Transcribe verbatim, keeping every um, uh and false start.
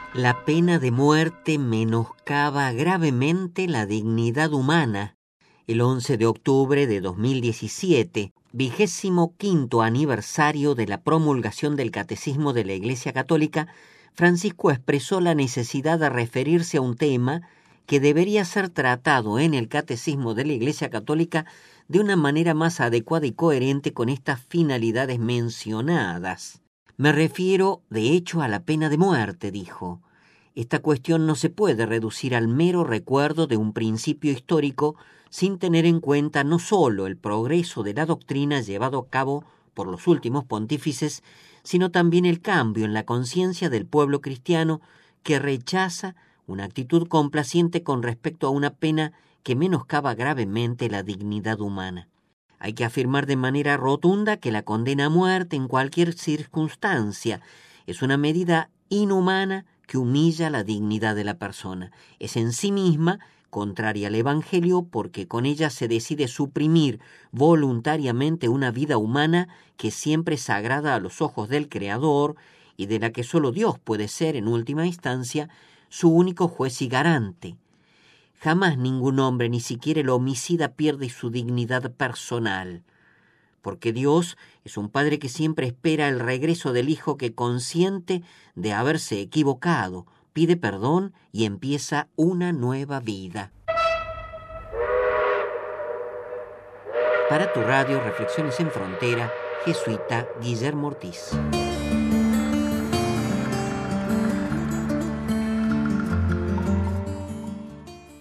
La pena de muerte menoscaba gravemente la dignidad humana. El once de octubre de dos mil diecisiete, vigésimo quinto aniversario de la promulgación del Catecismo de la Iglesia Católica, Francisco expresó la necesidad de referirse a un tema que debería ser tratado en el Catecismo de la Iglesia Católica de una manera más adecuada y coherente con estas finalidades mencionadas. Me refiero, de hecho, a la pena de muerte, dijo. Esta cuestión no se puede reducir al mero recuerdo de un principio histórico sin tener en cuenta no solo el progreso de la doctrina llevado a cabo por los últimos pontífices, sino también el cambio en la conciencia del pueblo cristiano que rechaza una actitud complaciente con respecto a una pena que menoscaba gravemente la dignidad humana. Hay que afirmar de manera rotunda que la condena a muerte en cualquier circunstancia es una medida inhumana que humilla la dignidad de la persona. Es en sí misma contraria al Evangelio porque con ella se decide suprimir voluntariamente una vida humana que siempre es sagrada a los ojos del Creador y de la que solo Dios puede ser, en última instancia, su único juez y garante. Jamás ningún hombre, ni siquiera el homicida, pierde su dignidad personal, porque Dios es un Padre que siempre espera el regreso del Hijo que, consciente de haberse equivocado, pide perdón y empieza una nueva vida. Para tu radio, Reflexiones en Frontera, jesuita Guillermo Ortiz.